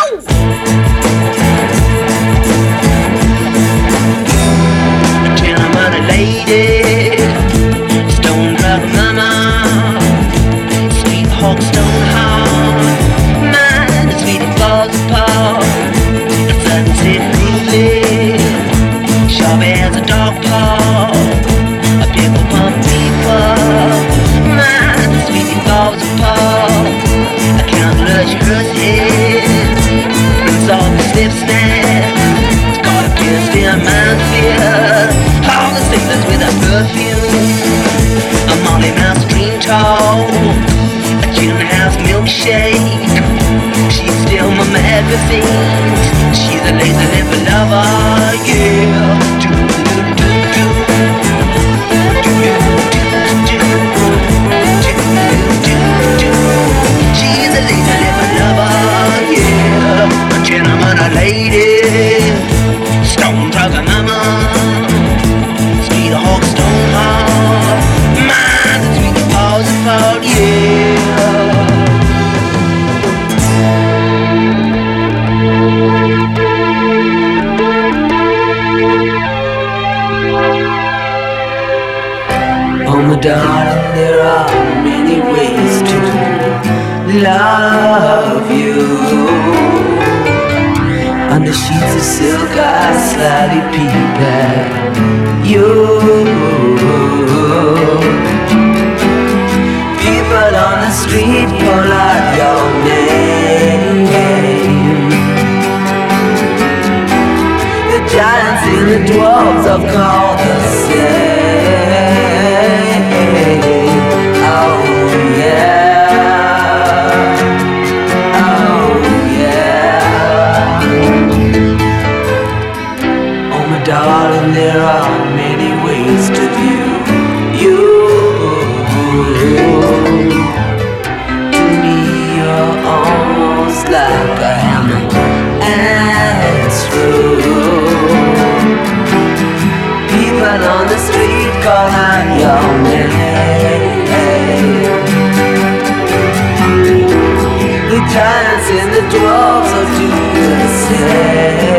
Gentleman and lady, stone drug mama, sweet hawk stone heart, mine is sweet and falls apart. It's sunset grooving, sharp as a dog paw, a pickle pump people, mine is sweet and falls apart. I can't blush her head, it's all the snip snap, it's got a kiss in my fear. All the sailors with a perfume, a Molly Mouse green tall, a gin house milkshake. She's still my magazine. She's a lazy liver lover, yeah. She's a lazy liver lover, yeah. A gentleman, a lady, stone drugger mama, sweet hawk stone heart, mine the sweet paws apart, yeah. Oh my darling, there are many ways to love you. Under sheets of silk I slightly peep at you. People on the street call out your name. The giants and the dwarves are called the same. Oh yeah, oh yeah. Oh my darling, there are many ways to view you. To me you're almost like a hammer, and it's true. People on the street call out your name. The giants and the dwarves will do the same.